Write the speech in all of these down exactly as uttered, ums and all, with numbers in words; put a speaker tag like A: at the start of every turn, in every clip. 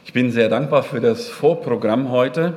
A: Ich bin sehr dankbar für das Vorprogramm heute,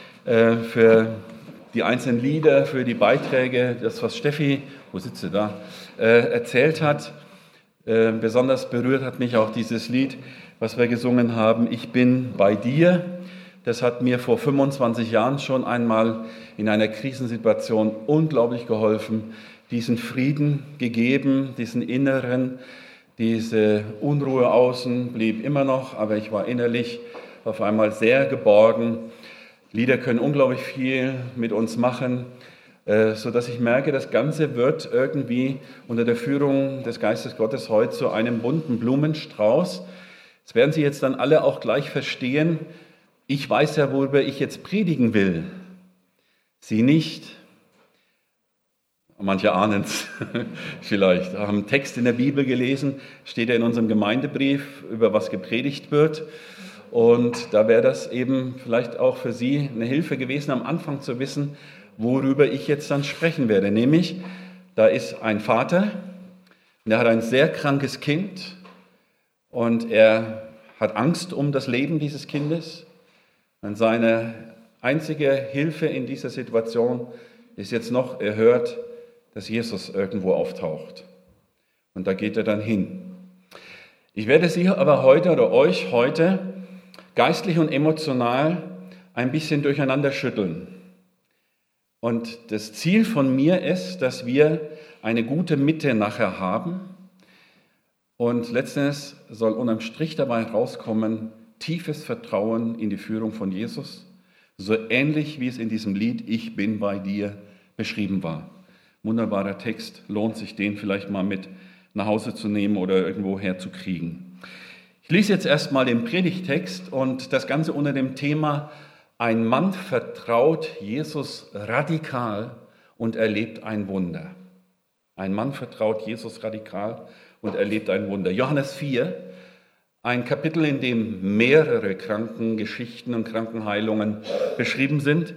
A: für die einzelnen Lieder, für die Beiträge, das, was Steffi, wo sitzt sie da, erzählt hat. Besonders berührt hat mich auch dieses Lied, was wir gesungen haben, Ich bin bei dir. Das hat mir vor fünfundzwanzig Jahren schon einmal in einer Krisensituation unglaublich geholfen, diesen Frieden gegeben, diesen inneren, diese Unruhe außen blieb immer noch, aber ich war innerlich auf einmal sehr geborgen. Lieder können unglaublich viel mit uns machen, sodass ich merke, das Ganze wird irgendwie unter der Führung des Geistes Gottes heute zu einem bunten Blumenstrauß. Das werden Sie jetzt dann alle auch gleich verstehen. Ich weiß ja, worüber ich jetzt predigen will. Sie nicht. Manche ahnen es vielleicht. Wir haben einen Text in der Bibel gelesen, steht ja in unserem Gemeindebrief, über was gepredigt wird. Und da wäre das eben vielleicht auch für Sie eine Hilfe gewesen, am Anfang zu wissen, worüber ich jetzt dann sprechen werde. Nämlich, da ist ein Vater, der hat ein sehr krankes Kind und er hat Angst um das Leben dieses Kindes. Und seine einzige Hilfe in dieser Situation ist jetzt noch, er hört, dass Jesus irgendwo auftaucht. Und da geht er dann hin. Ich werde Sie aber heute oder euch heute geistlich und emotional ein bisschen durcheinander schütteln. Und das Ziel von mir ist, dass wir eine gute Mitte nachher haben. Und letztendlich soll unterm Strich dabei rauskommen, tiefes Vertrauen in die Führung von Jesus, so ähnlich wie es in diesem Lied Ich bin bei dir beschrieben war. Wunderbarer Text, lohnt sich den vielleicht mal mit nach Hause zu nehmen oder irgendwo herzukriegen. Ich lese jetzt erstmal den Predigtext und das Ganze unter dem Thema Ein Mann vertraut Jesus radikal und erlebt ein Wunder. Ein Mann vertraut Jesus radikal und erlebt ein Wunder. Johannes vier, ein Kapitel, in dem mehrere Krankengeschichten und Krankenheilungen beschrieben sind.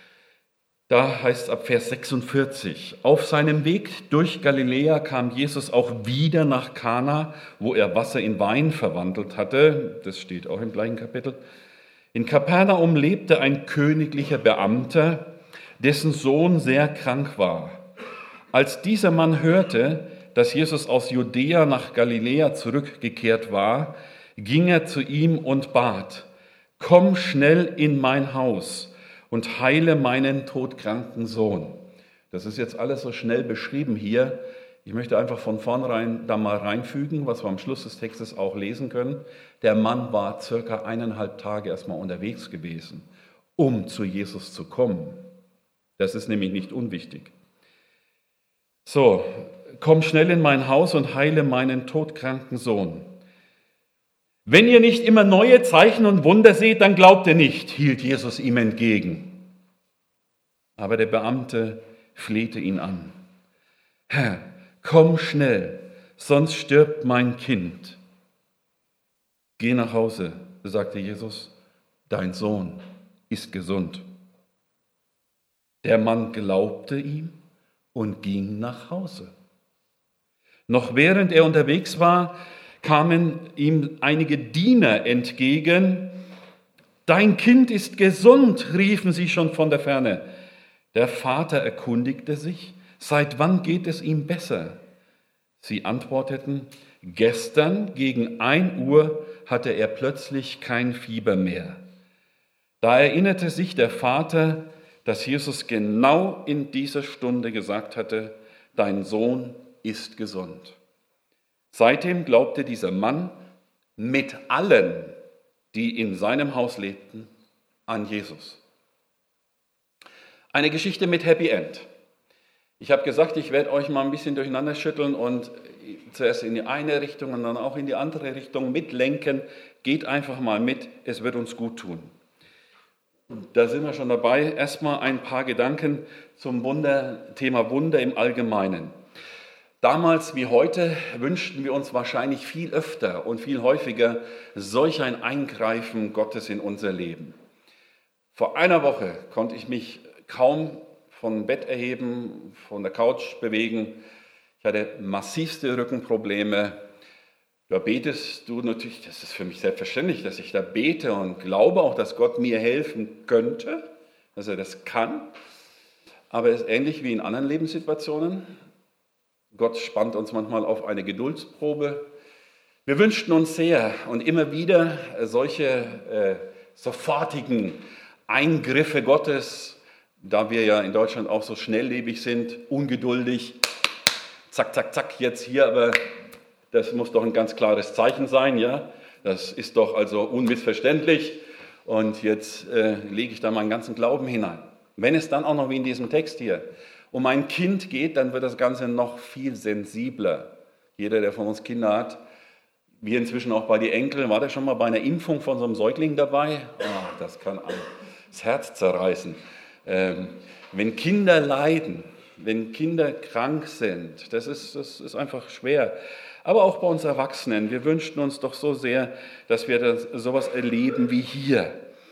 A: Da heißt es ab Vers sechsundvierzig, auf seinem Weg durch Galiläa kam Jesus auch wieder nach Kana, wo er Wasser in Wein verwandelt hatte. Das steht auch im gleichen Kapitel. In Kapernaum lebte ein königlicher Beamter, dessen Sohn sehr krank war. Als dieser Mann hörte, dass Jesus aus Judäa nach Galiläa zurückgekehrt war, ging er zu ihm und bat, komm schnell in mein Haus und heile meinen todkranken Sohn. Das ist jetzt alles so schnell beschrieben hier. Ich möchte einfach von vornherein da mal reinfügen, was wir am Schluss des Textes auch lesen können. Der Mann war circa eineinhalb Tage erstmal unterwegs gewesen, um zu Jesus zu kommen. Das ist nämlich nicht unwichtig. So, komm schnell in mein Haus und heile meinen todkranken Sohn. Wenn ihr nicht immer neue Zeichen und Wunder seht, dann glaubt ihr nicht, hielt Jesus ihm entgegen. Aber der Beamte flehte ihn an. Herr, komm schnell, sonst stirbt mein Kind. Geh nach Hause, sagte Jesus, dein Sohn ist gesund. Der Mann glaubte ihm und ging nach Hause. Noch während er unterwegs war, kamen ihm einige Diener entgegen. Dein Kind ist gesund, riefen sie schon von der Ferne. Der Vater erkundigte sich, seit wann geht es ihm besser? Sie antworteten, gestern gegen ein Uhr hatte er plötzlich kein Fieber mehr. Da erinnerte sich der Vater, dass Jesus genau in dieser Stunde gesagt hatte, dein Sohn ist gesund. Seitdem glaubte dieser Mann mit allen, die in seinem Haus lebten, an Jesus. Eine Geschichte mit Happy End. Ich habe gesagt, ich werde euch mal ein bisschen durcheinander schütteln und zuerst in die eine Richtung und dann auch in die andere Richtung mitlenken. Geht einfach mal mit, es wird uns gut tun. Da sind wir schon dabei. Erstmal ein paar Gedanken zum Wunder, Thema Wunder im Allgemeinen. Damals wie heute wünschten wir uns wahrscheinlich viel öfter und viel häufiger solch ein Eingreifen Gottes in unser Leben. Vor einer Woche konnte ich mich kaum vom Bett erheben, von der Couch bewegen. Ich hatte massivste Rückenprobleme. Da betest du natürlich, das ist für mich selbstverständlich, dass ich da bete und glaube auch, dass Gott mir helfen könnte, dass er das kann. Aber es ist ähnlich wie in anderen Lebenssituationen. Gott spannt uns manchmal auf eine Geduldsprobe. Wir wünschten uns sehr und immer wieder solche äh, sofortigen Eingriffe Gottes, da wir ja in Deutschland auch so schnelllebig sind, ungeduldig, zack, zack, zack, jetzt hier, aber das muss doch ein ganz klares Zeichen sein, ja. Das ist doch also unmissverständlich und jetzt äh, lege ich da meinen ganzen Glauben hinein. Wenn es dann auch noch wie in diesem Text hier um ein Kind geht, dann wird das Ganze noch viel sensibler. Jeder, der von uns Kinder hat, wir inzwischen auch bei den Enkeln, war der schon mal bei einer Impfung von so einem Säugling dabei? Oh, das kann das Herz zerreißen. Ähm, wenn Kinder leiden, wenn Kinder krank sind, das ist, das ist einfach schwer. Aber auch bei uns Erwachsenen, wir wünschten uns doch so sehr, dass wir das, sowas erleben wie hier.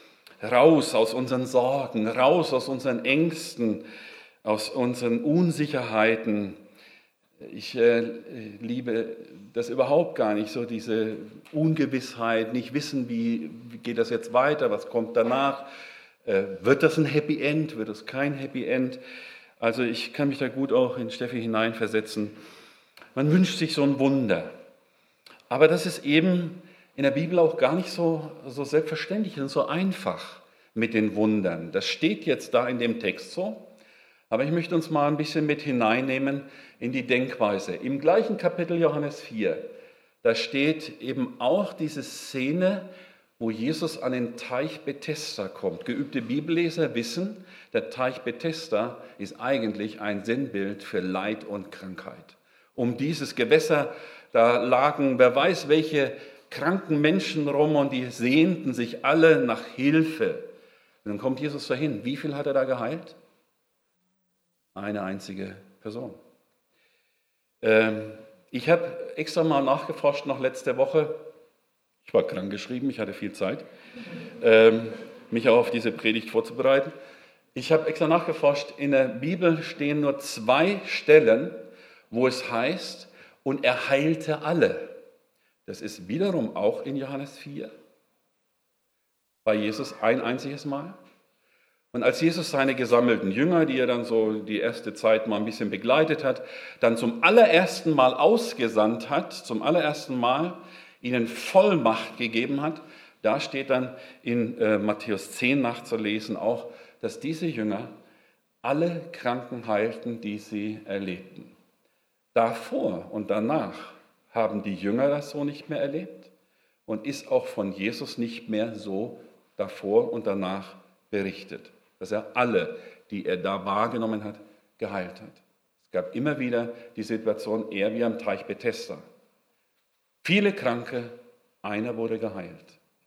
A: Raus aus unseren Sorgen, raus aus unseren Ängsten, aus unseren Unsicherheiten. Ich äh, liebe das überhaupt gar nicht, so diese Ungewissheit, nicht wissen, wie, wie geht das jetzt weiter, was kommt danach. Äh, wird das ein Happy End, wird es kein Happy End? Also ich kann mich da gut auch in Steffi hineinversetzen. Man wünscht sich so ein Wunder. Aber das ist eben in der Bibel auch gar nicht so, so selbstverständlich und so einfach mit den Wundern. Das steht jetzt da in dem Text so. Aber ich möchte uns mal ein bisschen mit hineinnehmen in die Denkweise. Im gleichen Kapitel Johannes vier, da steht eben auch diese Szene, wo Jesus an den Teich Bethesda kommt. Geübte Bibelleser wissen, der Teich Bethesda ist eigentlich ein Sinnbild für Leid und Krankheit. Um dieses Gewässer, da lagen, wer weiß, welche kranken Menschen rum und die sehnten sich alle nach Hilfe. Und dann kommt Jesus dahin. Wie viel hat er da geheilt? Eine einzige Person. Ähm, ich habe extra mal nachgeforscht noch letzte Woche. Ich war krank geschrieben, ich hatte viel Zeit, ähm, mich auch auf diese Predigt vorzubereiten. Ich habe extra nachgeforscht, in der Bibel stehen nur zwei Stellen, wo es heißt, und er heilte alle. Das ist wiederum auch in Johannes vier, bei Jesus ein einziges Mal. Und als Jesus seine gesammelten Jünger, die er dann so die erste Zeit mal ein bisschen begleitet hat, dann zum allerersten Mal ausgesandt hat, zum allerersten Mal ihnen Vollmacht gegeben hat, da steht dann in äh, Matthäus zehn nachzulesen auch, dass diese Jünger alle Kranken heilten, die sie erlebten. Davor und danach haben die Jünger das so nicht mehr erlebt und ist auch von Jesus nicht mehr so davor und danach berichtet, dass er alle, die er da wahrgenommen hat, geheilt hat. Es gab immer wieder die Situation, eher wie am Teich Bethesda. Viele Kranke, einer wurde geheilt.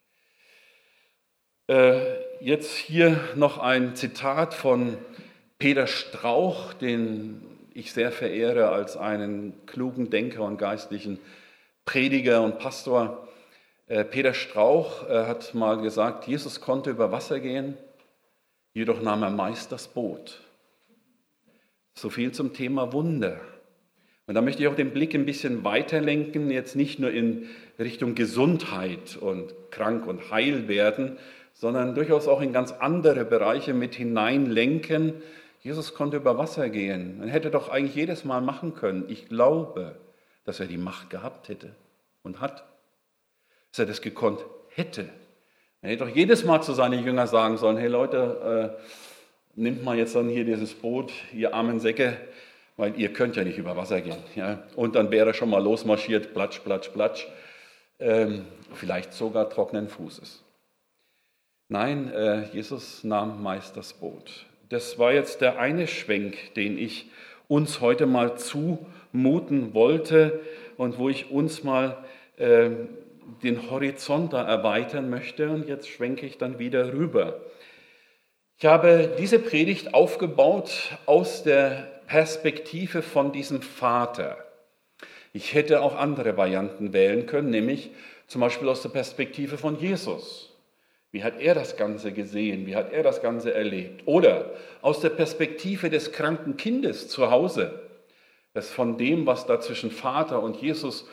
A: Äh, jetzt hier noch ein Zitat von Peter Strauch, den ich sehr verehre als einen klugen Denker und geistlichen Prediger und Pastor. Äh, Peter Strauch äh, hat mal gesagt, Jesus konnte über Wasser gehen, jedoch nahm er meist das Boot. So viel zum Thema Wunder. Und da möchte ich auch den Blick ein bisschen weiterlenken, jetzt nicht nur in Richtung Gesundheit und krank und heil werden, sondern durchaus auch in ganz andere Bereiche mit hineinlenken. Jesus konnte über Wasser gehen. Man hätte doch eigentlich jedes Mal machen können. Ich glaube, dass er die Macht gehabt hätte und hat. Dass er das gekonnt hätte. Er hätte doch jedes Mal zu seinen Jüngern sagen sollen, hey Leute, äh, nimmt mal jetzt dann hier dieses Boot, ihr armen Säcke, weil ihr könnt ja nicht über Wasser gehen. Ja? Und dann wäre er schon mal losmarschiert, platsch, platsch, platsch, ähm, vielleicht sogar trockenen Fußes. Nein, äh, Jesus nahm meist das Boot. Das war jetzt der eine Schwenk, den ich uns heute mal zumuten wollte und wo ich uns mal äh, den Horizont da erweitern möchte. Und jetzt schwenke ich dann wieder rüber. Ich habe diese Predigt aufgebaut aus der Perspektive von diesem Vater. Ich hätte auch andere Varianten wählen können, nämlich zum Beispiel aus der Perspektive von Jesus. Wie hat er das Ganze gesehen? Wie hat er das Ganze erlebt? Oder aus der Perspektive des kranken Kindes zu Hause, das von dem, was da zwischen Vater und Jesus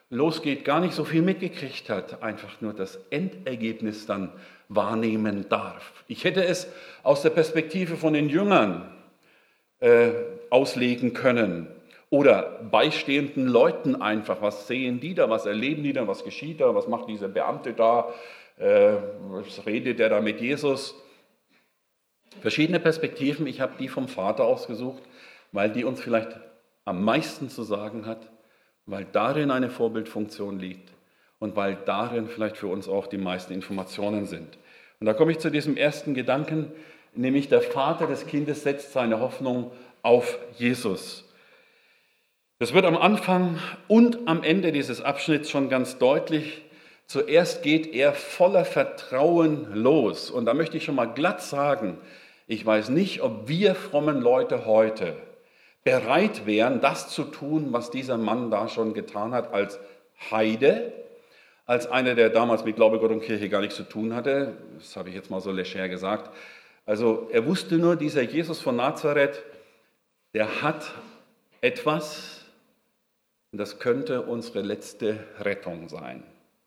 A: losgeht, gar nicht so viel mitgekriegt hat, einfach nur das Endergebnis dann wahrnehmen darf. Ich hätte es aus der Perspektive von den Jüngern äh, auslegen können oder beistehenden Leuten einfach, was sehen die da, was erleben die da, was geschieht da, was macht dieser Beamte da, äh, was redet der da mit Jesus. Verschiedene Perspektiven, ich habe die vom Vater ausgesucht, weil die uns vielleicht am meisten zu sagen hat, weil darin eine Vorbildfunktion liegt und weil darin vielleicht für uns auch die meisten Informationen sind. Und da komme ich zu diesem ersten Gedanken, nämlich der Vater des Kindes setzt seine Hoffnung auf Jesus. Das wird am Anfang und am Ende dieses Abschnitts schon ganz deutlich. Zuerst geht er voller Vertrauen los. Und da möchte ich schon mal glatt sagen, ich weiß nicht, ob wir frommen Leute heute bereit wären, das zu tun, was dieser Mann da schon getan hat als Heide, als einer, der damals mit Glaube, Gott und Kirche gar nichts zu tun hatte. Das habe ich jetzt mal so leger gesagt. Also er wusste nur, dieser Jesus von Nazareth, der hat etwas, und das könnte unsere letzte Rettung sein.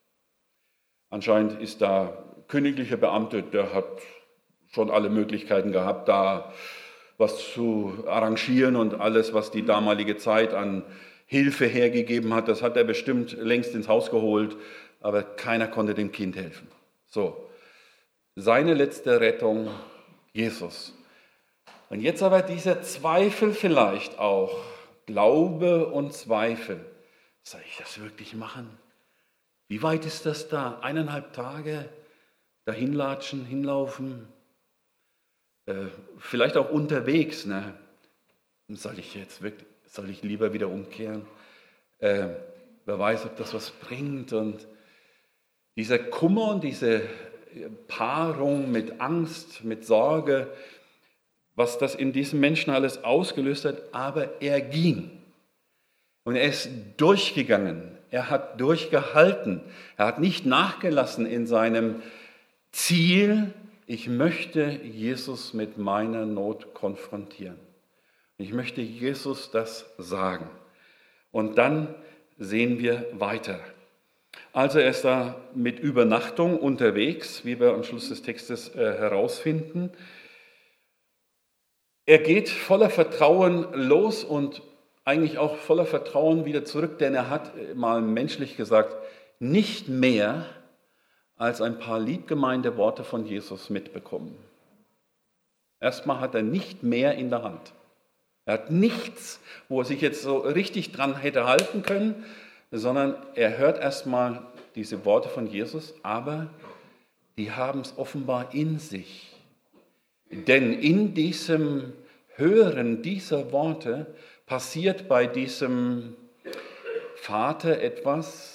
A: Anscheinend ist da königlicher Beamte, der hat schon alle Möglichkeiten gehabt, da was zu arrangieren und alles, was die damalige Zeit an Hilfe hergegeben hat, das hat er bestimmt längst ins Haus geholt, aber keiner konnte dem Kind helfen. So, seine letzte Rettung, Jesus. Und jetzt aber dieser Zweifel vielleicht auch, Glaube und Zweifel. Soll ich das wirklich machen? Wie weit ist das da? Eineinhalb Tage dahin latschen, hinlaufen? Äh, vielleicht auch unterwegs. Ne? Soll ich jetzt wirklich, soll ich lieber wieder umkehren? Äh, wer weiß, ob das was bringt. Und dieser Kummer und diese Paarung mit Angst, mit Sorge, was das in diesem Menschen alles ausgelöst hat, aber er ging. Und er ist durchgegangen, er hat durchgehalten, er hat nicht nachgelassen in seinem Ziel, ich möchte Jesus mit meiner Not konfrontieren. Ich möchte Jesus das sagen. Und dann sehen wir weiter. Also er ist da mit Übernachtung unterwegs, wie wir am Schluss des Textes äh, herausfinden. Er geht voller Vertrauen los und eigentlich auch voller Vertrauen wieder zurück, denn er hat, mal menschlich gesagt, nicht mehr als ein paar liebgemeinte Worte von Jesus mitbekommen. Erstmal hat er nicht mehr in der Hand. Er hat nichts, wo er sich jetzt so richtig dran hätte halten können, sondern er hört erstmal diese Worte von Jesus, aber die haben es offenbar in sich. Denn in diesem Hören dieser Worte passiert bei diesem Vater etwas,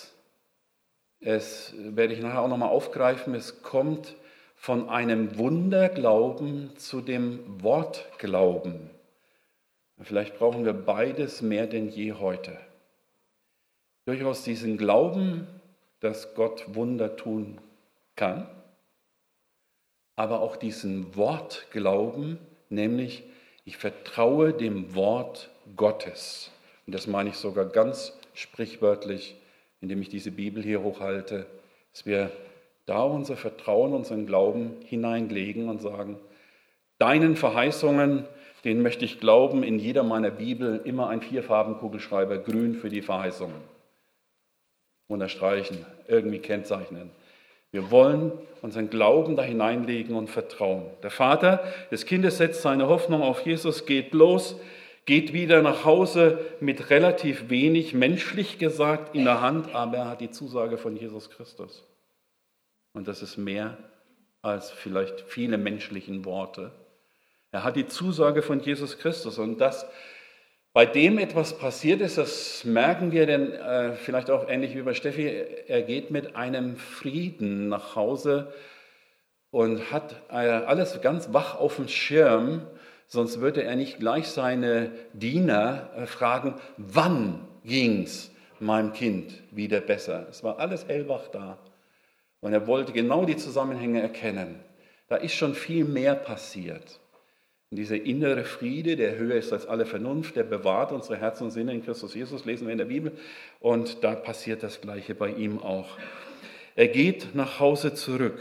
A: es werde ich nachher auch nochmal aufgreifen, es kommt von einem Wunderglauben zu dem Wortglauben. Vielleicht brauchen wir beides mehr denn je heute. Durchaus diesen Glauben, dass Gott Wunder tun kann, aber auch diesen Wortglauben, nämlich ich vertraue dem Wort Gottes. Und das meine ich sogar ganz sprichwörtlich, indem ich diese Bibel hier hochhalte, dass wir da unser Vertrauen, unseren Glauben hineinlegen und sagen, deinen Verheißungen, denen möchte ich glauben, in jeder meiner Bibel immer ein Vierfarbenkugelschreiber, grün für die Verheißungen. Unterstreichen, irgendwie kennzeichnen. Wir wollen unseren Glauben da hineinlegen und vertrauen. Der Vater des Kindes setzt seine Hoffnung auf Jesus, geht los, geht wieder nach Hause mit relativ wenig, menschlich gesagt, in der Hand, aber er hat die Zusage von Jesus Christus. Und das ist mehr als vielleicht viele menschlichen Worte. Er hat die Zusage von Jesus Christus und dass bei dem etwas passiert ist, das merken wir, denn äh, vielleicht auch ähnlich wie bei Steffi, er geht mit einem Frieden nach Hause und hat äh, alles ganz wach auf dem Schirm, sonst würde er nicht gleich seine Diener äh, fragen, wann ging's meinem Kind wieder besser? Es war alles hellwach da und er wollte genau die Zusammenhänge erkennen. Da ist schon viel mehr passiert. Und dieser innere Friede, der höher ist als alle Vernunft, der bewahrt unsere Herzen und Sinne in Christus Jesus, lesen wir in der Bibel. Und da passiert das Gleiche bei ihm auch. Er geht nach Hause zurück.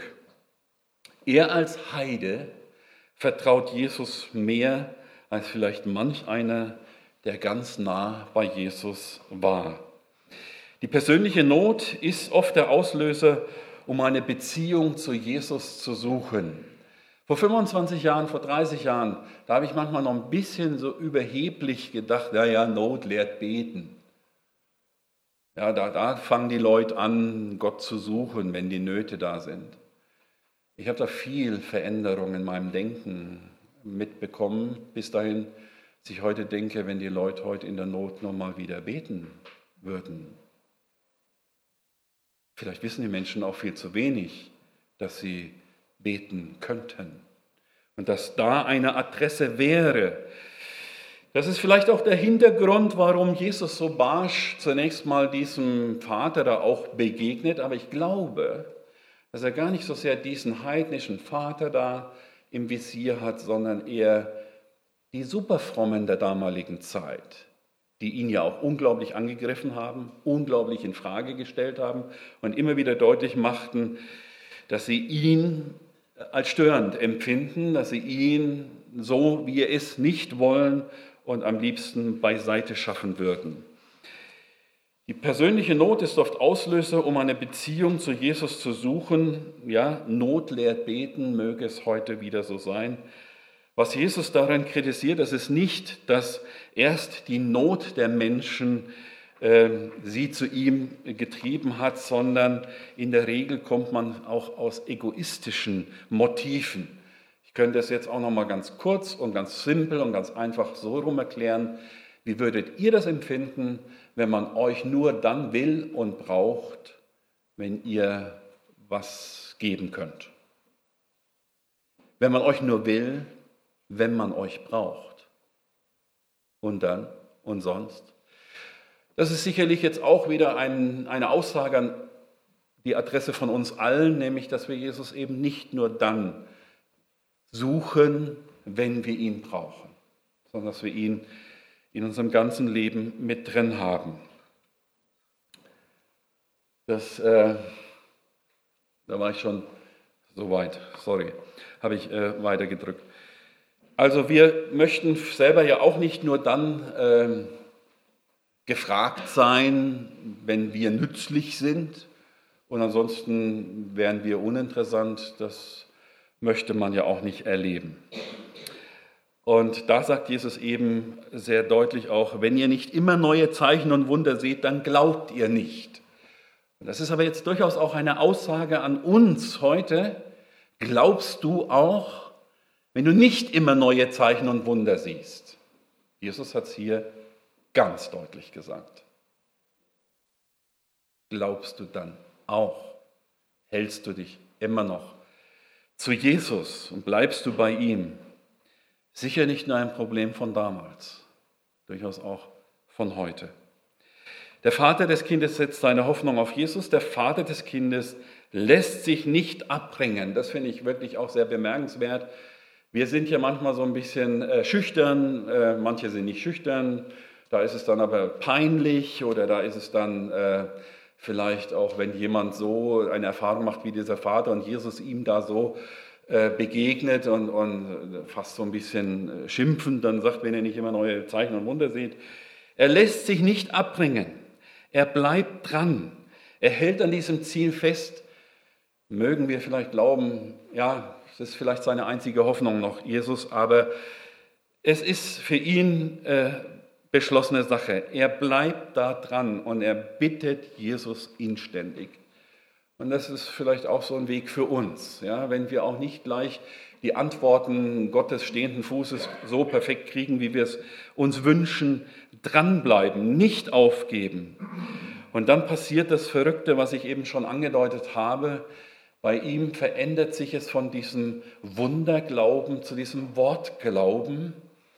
A: Er als Heide vertraut Jesus mehr als vielleicht manch einer, der ganz nah bei Jesus war. Die persönliche Not ist oft der Auslöser, um eine Beziehung zu Jesus zu suchen. Vor fünfundzwanzig Jahren, vor dreißig Jahren, da habe ich manchmal noch ein bisschen so überheblich gedacht, ja, ja, Not lehrt beten. Ja, da, da fangen die Leute an, Gott zu suchen, wenn die Nöte da sind. Ich habe da viel Veränderung in meinem Denken mitbekommen, bis dahin, dass ich heute denke, wenn die Leute heute in der Not nochmal wieder beten würden. Vielleicht wissen die Menschen auch viel zu wenig, dass sie beten könnten und dass da eine Adresse wäre. Das ist vielleicht auch der Hintergrund, warum Jesus so barsch zunächst mal diesem Vater da auch begegnet, aber ich glaube, dass er gar nicht so sehr diesen heidnischen Vater da im Visier hat, sondern eher die Superfrommen der damaligen Zeit, die ihn ja auch unglaublich angegriffen haben, unglaublich in Frage gestellt haben und immer wieder deutlich machten, dass sie ihn als störend empfinden, dass sie ihn so, wie er ist, nicht wollen und am liebsten beiseite schaffen würden. Die persönliche Not ist oft Auslöser, um eine Beziehung zu Jesus zu suchen. Ja, Not lehrt beten, möge es heute wieder so sein. Was Jesus daran kritisiert, das ist nicht, dass erst die Not der Menschen äh, sie zu ihm getrieben hat, sondern in der Regel kommt man auch aus egoistischen Motiven. Ich könnte das jetzt auch noch mal ganz kurz und ganz simpel und ganz einfach so rum erklären. Wie würdet ihr das empfinden, wenn man euch nur dann will und braucht, wenn ihr was geben könnt? Wenn man euch nur will, wenn man euch braucht. Und dann und sonst. Das ist sicherlich jetzt auch wieder ein, eine Aussage an die Adresse von uns allen, nämlich, dass wir Jesus eben nicht nur dann suchen, wenn wir ihn brauchen, sondern dass wir ihn in unserem ganzen Leben mit drin haben. Das, äh, da war ich schon so weit, sorry, habe ich äh, weitergedrückt. Also wir möchten selber ja auch nicht nur dann äh, gefragt sein, wenn wir nützlich sind und ansonsten wären wir uninteressant. Das möchte man ja auch nicht erleben. Und da sagt Jesus eben sehr deutlich auch, wenn ihr nicht immer neue Zeichen und Wunder seht, dann glaubt ihr nicht. Und das ist aber jetzt durchaus auch eine Aussage an uns heute. Glaubst du auch, wenn du nicht immer neue Zeichen und Wunder siehst? Jesus hat es hier ganz deutlich gesagt. Glaubst du dann auch? Hältst du dich immer noch zu Jesus und bleibst du bei ihm? Sicher nicht nur ein Problem von damals, durchaus auch von heute. Der Vater des Kindes setzt seine Hoffnung auf Jesus. Der Vater des Kindes lässt sich nicht abbringen. Das finde ich wirklich auch sehr bemerkenswert. Wir sind ja manchmal so ein bisschen äh, schüchtern, äh, manche sind nicht schüchtern, da ist es dann aber peinlich oder da ist es dann äh, vielleicht auch, wenn jemand so eine Erfahrung macht wie dieser Vater und Jesus ihm da so äh, begegnet und, und fast so ein bisschen schimpfend dann sagt, wenn er nicht immer neue Zeichen und Wunder sieht. Er lässt sich nicht abbringen, er bleibt dran, er hält an diesem Ziel fest. Mögen wir vielleicht glauben, ja, das ist vielleicht seine einzige Hoffnung noch, Jesus, aber es ist für ihn äh, beschlossene Sache. Er bleibt da dran und er bittet Jesus inständig. Und das ist vielleicht auch so ein Weg für uns, ja, wenn wir auch nicht gleich die Antworten Gottes stehenden Fußes so perfekt kriegen, wie wir es uns wünschen, dranbleiben, nicht aufgeben. Und dann passiert das Verrückte, was ich eben schon angedeutet habe. Bei ihm verändert sich es von diesem Wunderglauben zu diesem Wortglauben.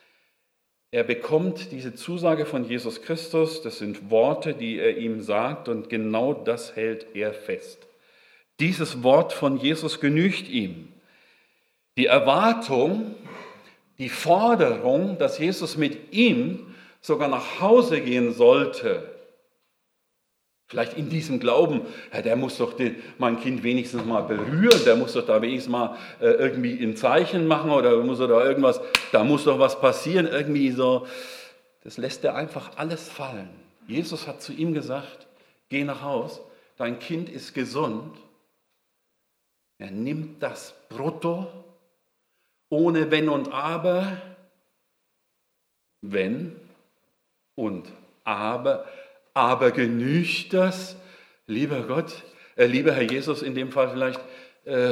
A: Er bekommt diese Zusage von Jesus Christus, das sind Worte, die er ihm sagt, und genau das hält er fest. Dieses Wort von Jesus genügt ihm. Die Erwartung, die Forderung, dass Jesus mit ihm sogar nach Hause gehen sollte. Vielleicht in diesem Glauben, ja, der muss doch den, mein Kind wenigstens mal berühren, der muss doch da wenigstens mal äh, irgendwie ein Zeichen machen oder muss er da irgendwas, da muss doch was passieren, irgendwie so. Das lässt er einfach alles fallen. Jesus hat zu ihm gesagt, geh nach Haus, dein Kind ist gesund. Er nimmt das brutto, ohne Wenn und Aber, wenn und aber, aber genügt das? Lieber Gott, äh, lieber Herr Jesus, in dem Fall vielleicht, äh,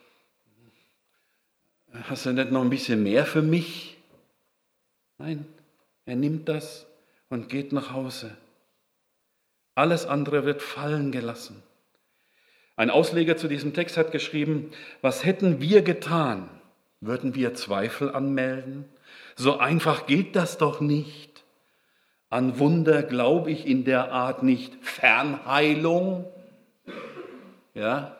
A: hast du nicht noch ein bisschen mehr für mich? Nein, er nimmt das und geht nach Hause. Alles andere wird fallen gelassen. Ein Ausleger zu diesem Text hat geschrieben, was hätten wir getan? Würden wir Zweifel anmelden? So einfach geht das doch nicht. An Wunder glaube ich in der Art nicht. Fernheilung. Ja.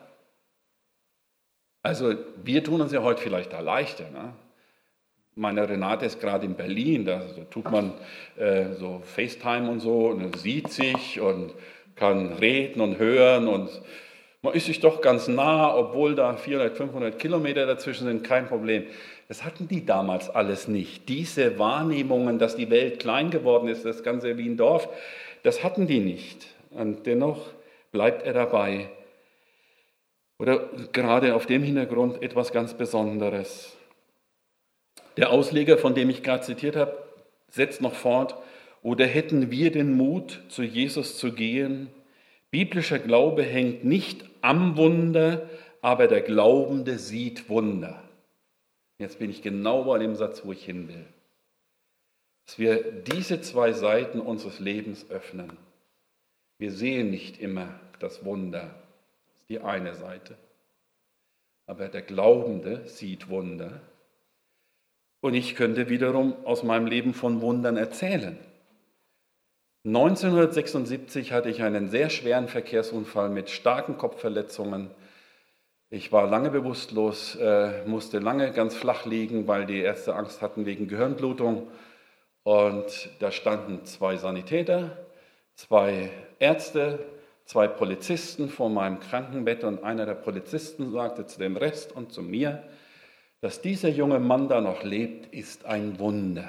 A: Also wir tun uns ja heute vielleicht da leichter. Ne? Meine Renate ist gerade in Berlin, da, da tut man äh, so FaceTime und so und man sieht sich und kann reden und hören und man ist sich doch ganz nah, obwohl da vierhundert, fünfhundert Kilometer dazwischen sind, kein Problem. Das hatten die damals alles nicht. Diese Wahrnehmungen, dass die Welt klein geworden ist, das Ganze wie ein Dorf, das hatten die nicht. Und dennoch bleibt er dabei. Oder gerade auf dem Hintergrund etwas ganz Besonderes. Der Ausleger, von dem ich gerade zitiert habe, setzt noch fort, oder hätten wir den Mut, zu Jesus zu gehen? Biblischer Glaube hängt nicht am Wunder, aber der Glaubende sieht Wunder. Jetzt bin ich genau bei dem Satz, wo ich hin will. Dass wir diese zwei Seiten unseres Lebens öffnen. Wir sehen nicht immer das Wunder. Das ist die eine Seite. Aber der Glaubende sieht Wunder. Und ich könnte wiederum aus meinem Leben von Wundern erzählen. neunzehnhundertsechsundsiebzig hatte ich einen sehr schweren Verkehrsunfall mit starken Kopfverletzungen. Ich war lange bewusstlos, äh, musste lange ganz flach liegen, weil die Ärzte Angst hatten wegen Gehirnblutung. Und da standen zwei Sanitäter, zwei Ärzte, zwei Polizisten vor meinem Krankenbett. Und einer der Polizisten sagte zu dem Rest und zu mir, dass dieser junge Mann da noch lebt, ist ein Wunder.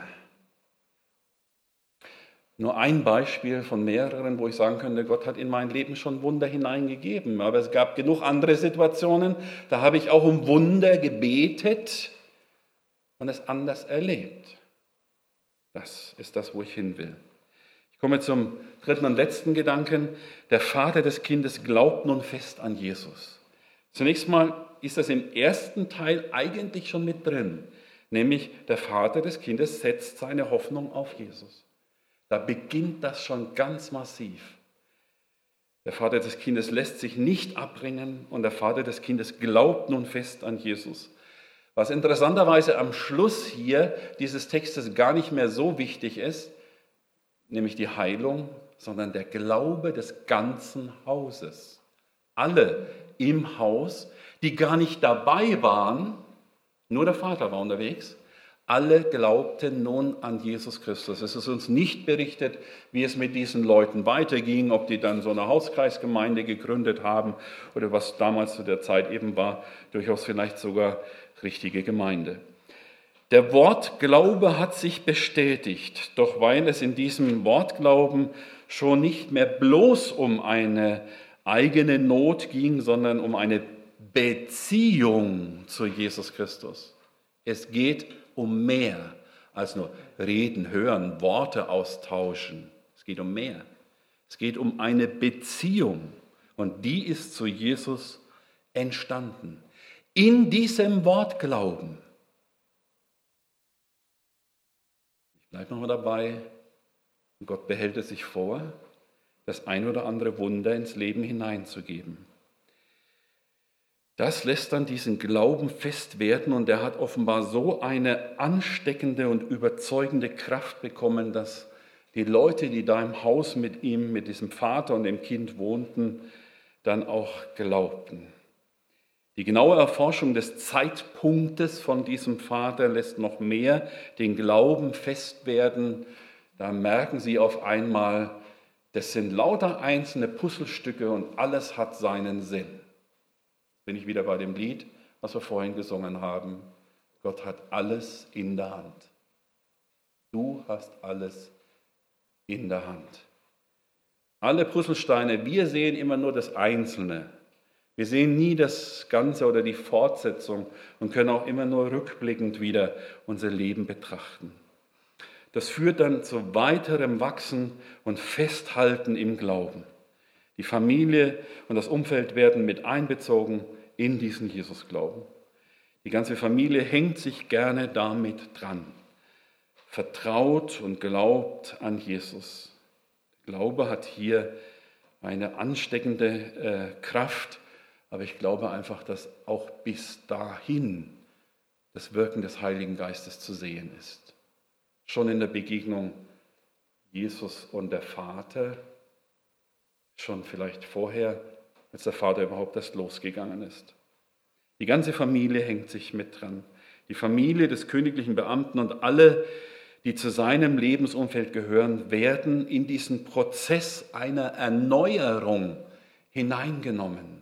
A: Nur ein Beispiel von mehreren, wo ich sagen könnte, Gott hat in mein Leben schon Wunder hineingegeben. Aber es gab genug andere Situationen, da habe ich auch um Wunder gebetet und es anders erlebt. Das ist das, wo ich hin will. Ich komme zum dritten und letzten Gedanken. Der Vater des Kindes glaubt nun fest an Jesus. Zunächst mal ist das im ersten Teil eigentlich schon mit drin, nämlich der Vater des Kindes setzt seine Hoffnung auf Jesus. Da beginnt das schon ganz massiv. Der Vater des Kindes lässt sich nicht abbringen und der Vater des Kindes glaubt nun fest an Jesus. Was interessanterweise am Schluss hier dieses Textes gar nicht mehr so wichtig ist, nämlich die Heilung, sondern der Glaube des ganzen Hauses. Alle im Haus, die gar nicht dabei waren, nur der Vater war unterwegs, alle glaubten nun an Jesus Christus. Es ist uns nicht berichtet, wie es mit diesen Leuten weiterging, ob die dann so eine Hauskreisgemeinde gegründet haben oder was damals zu der Zeit eben war, durchaus vielleicht sogar richtige Gemeinde. Der Wortglaube hat sich bestätigt, doch weil es in diesem Wortglauben schon nicht mehr bloß um eine eigene Not ging, sondern um eine Beziehung zu Jesus Christus. Es geht um mehr als nur reden, hören, Worte austauschen. Es geht um mehr. Es geht um eine Beziehung und die ist zu Jesus entstanden. In diesem Wortglauben. Ich bleibe nochmal dabei. Gott behält es sich vor, das ein oder andere Wunder ins Leben hineinzugeben. Das lässt dann diesen Glauben fest werden und er hat offenbar so eine ansteckende und überzeugende Kraft bekommen, dass die Leute, die da im Haus mit ihm, mit diesem Vater und dem Kind wohnten, dann auch glaubten. Die genaue Erforschung des Zeitpunktes von diesem Vater lässt noch mehr den Glauben fest werden. Da merken Sie auf einmal, das sind lauter einzelne Puzzlestücke und alles hat seinen Sinn. Bin ich wieder bei dem Lied, was wir vorhin gesungen haben. Gott hat alles in der Hand. Du hast alles in der Hand. Alle Puzzlesteine, wir sehen immer nur das Einzelne. Wir sehen nie das Ganze oder die Fortsetzung und können auch immer nur rückblickend wieder unser Leben betrachten. Das führt dann zu weiterem Wachsen und Festhalten im Glauben. Die Familie und das Umfeld werden mit einbezogen in diesen Jesusglauben. Die ganze Familie hängt sich gerne damit dran, vertraut und glaubt an Jesus. Der Glaube hat hier eine ansteckende äh, Kraft, aber ich glaube einfach, dass auch bis dahin das Wirken des Heiligen Geistes zu sehen ist. Schon in der Begegnung Jesus und der Vater, schon vielleicht vorher, als der Vater überhaupt erst losgegangen ist. Die ganze Familie hängt sich mit dran. Die Familie des königlichen Beamten und alle, die zu seinem Lebensumfeld gehören, werden in diesen Prozess einer Erneuerung hineingenommen.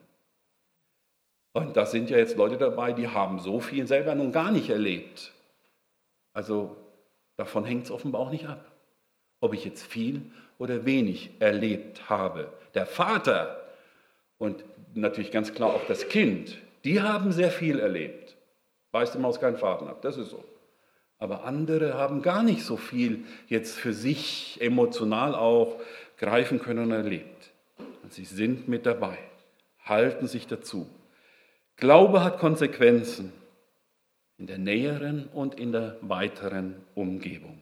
A: Und da sind ja jetzt Leute dabei, die haben so viel selber nun gar nicht erlebt. Also davon hängt es offenbar auch nicht ab, ob ich jetzt viel oder wenig erlebt habe. Der Vater und natürlich ganz klar auch das Kind, die haben sehr viel erlebt. Beißt im Haus keinen Faden ab, das ist so. Aber andere haben gar nicht so viel jetzt für sich emotional auch greifen können und erlebt. Und sie sind mit dabei, halten sich dazu. Glaube hat Konsequenzen in der näheren und in der weiteren Umgebung.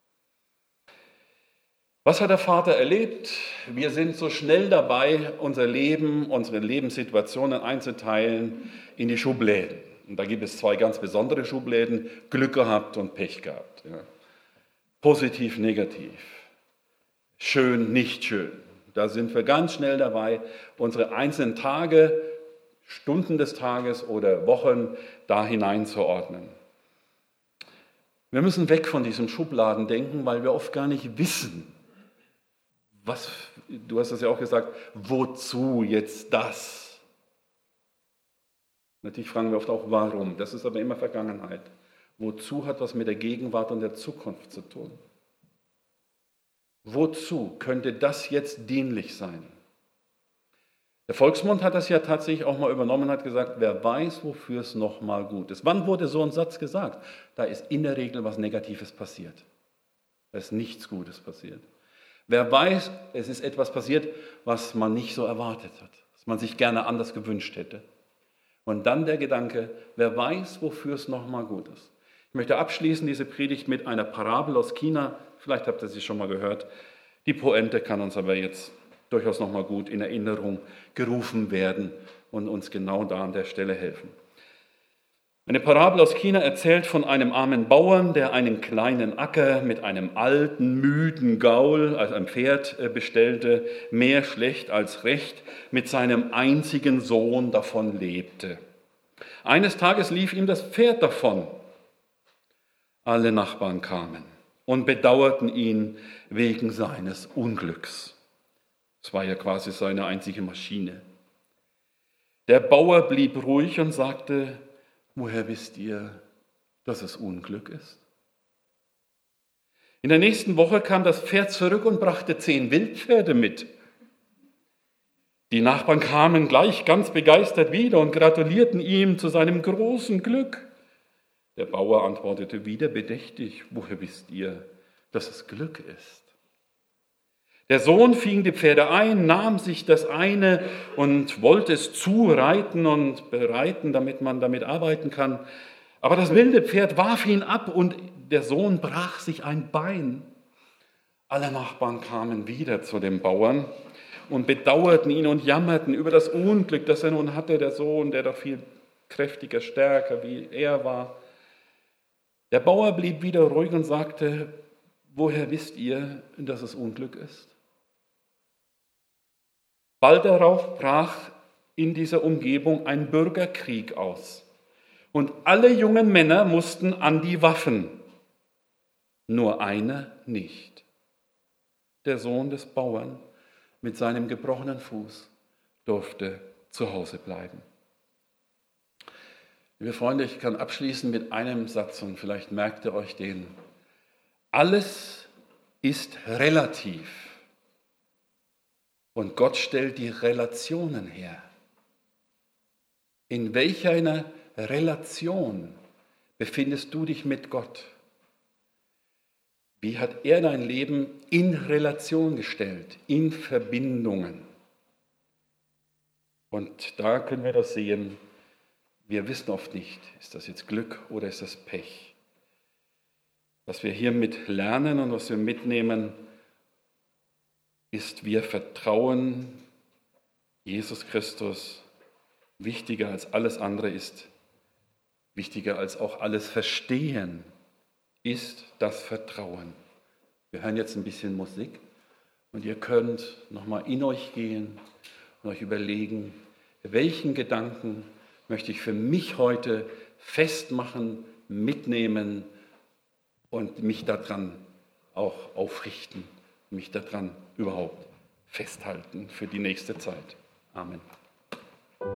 A: Was hat der Vater erlebt? Wir sind so schnell dabei, unser Leben, unsere Lebenssituationen einzuteilen in die Schubläden. Und da gibt es zwei ganz besondere Schubläden, Glück gehabt und Pech gehabt. Ja. Positiv, negativ, schön, nicht schön. Da sind wir ganz schnell dabei, unsere einzelnen Tage, Stunden des Tages oder Wochen da hineinzuordnen. Wir müssen weg von diesem Schubladendenken, weil wir oft gar nicht wissen, was, du hast es ja auch gesagt, wozu jetzt das? Natürlich fragen wir oft auch, warum. Das ist aber immer Vergangenheit. Wozu hat was mit der Gegenwart und der Zukunft zu tun? Wozu könnte das jetzt dienlich sein? Der Volksmund hat das ja tatsächlich auch mal übernommen und hat gesagt, wer weiß, wofür es nochmal gut ist. Wann wurde so ein Satz gesagt? Da ist in der Regel was Negatives passiert. Da ist nichts Gutes passiert. Wer weiß, es ist etwas passiert, was man nicht so erwartet hat, was man sich gerne anders gewünscht hätte. Und dann der Gedanke, wer weiß, wofür es nochmal gut ist. Ich möchte abschließen diese Predigt mit einer Parabel aus China. Vielleicht habt ihr sie schon mal gehört. Die Pointe kann uns aber jetzt durchaus nochmal gut in Erinnerung gerufen werden und uns genau da an der Stelle helfen. Eine Parabel aus China erzählt von einem armen Bauern, der einen kleinen Acker mit einem alten, müden Gaul, also einem Pferd, bestellte, mehr schlecht als recht, mit seinem einzigen Sohn davon lebte. Eines Tages lief ihm das Pferd davon. Alle Nachbarn kamen und bedauerten ihn wegen seines Unglücks. Es war ja quasi seine einzige Maschine. Der Bauer blieb ruhig und sagte, woher wisst ihr, dass es Unglück ist? In der nächsten Woche kam das Pferd zurück und brachte zehn Wildpferde mit. Die Nachbarn kamen gleich ganz begeistert wieder und gratulierten ihm zu seinem großen Glück. Der Bauer antwortete wieder bedächtig, woher wisst ihr, dass es Glück ist? Der Sohn fing die Pferde ein, nahm sich das eine und wollte es zureiten und bereiten, damit man damit arbeiten kann. Aber das wilde Pferd warf ihn ab und der Sohn brach sich ein Bein. Alle Nachbarn kamen wieder zu dem Bauern und bedauerten ihn und jammerten über das Unglück, das er nun hatte, der Sohn, der doch viel kräftiger, stärker wie er war. Der Bauer blieb wieder ruhig und sagte, woher wisst ihr, dass es Unglück ist? Bald darauf brach in dieser Umgebung ein Bürgerkrieg aus. Und alle jungen Männer mussten an die Waffen, nur einer nicht. Der Sohn des Bauern mit seinem gebrochenen Fuß durfte zu Hause bleiben. Liebe Freunde, ich kann abschließen mit einem Satz und vielleicht merkt ihr euch den. Alles ist relativ und Gott stellt die Relationen her. In welcher einer Relation befindest du dich mit Gott? Wie hat er dein Leben in Relation gestellt, in Verbindungen? Und da können wir das sehen. Wir wissen oft nicht, ist das jetzt Glück oder ist das Pech? Was wir hiermit lernen und was wir mitnehmen, ist, wir vertrauen Jesus Christus. Wichtiger als alles andere ist, wichtiger als auch alles Verstehen, ist das Vertrauen. Wir hören jetzt ein bisschen Musik und ihr könnt nochmal in euch gehen und euch überlegen, welchen Gedanken möchte ich für mich heute festmachen, mitnehmen und mich daran auch aufrichten, mich daran überhaupt festhalten für die nächste Zeit. Amen.